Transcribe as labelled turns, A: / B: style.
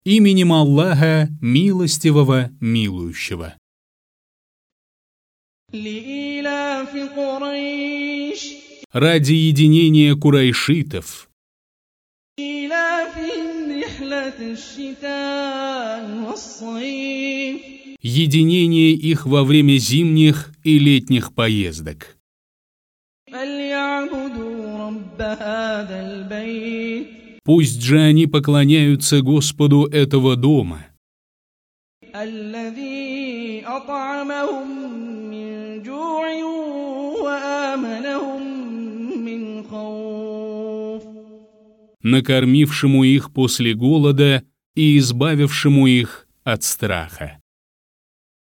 A: Именем Аллаха, милостивого, милующего.
B: لإيلاف قريش
A: Ради единения курайшитов,
B: إيلافهم رحلة الشتاء والصيف
A: единение их во время зимних и летних поездок.
B: فليعبدوا رب هذا البيت
A: Пусть же они поклоняются Господу этого дома,
B: الذي أطعمهم من جوع وآمنهم من خوف
A: накормившему их после голода и избавившему их от страха.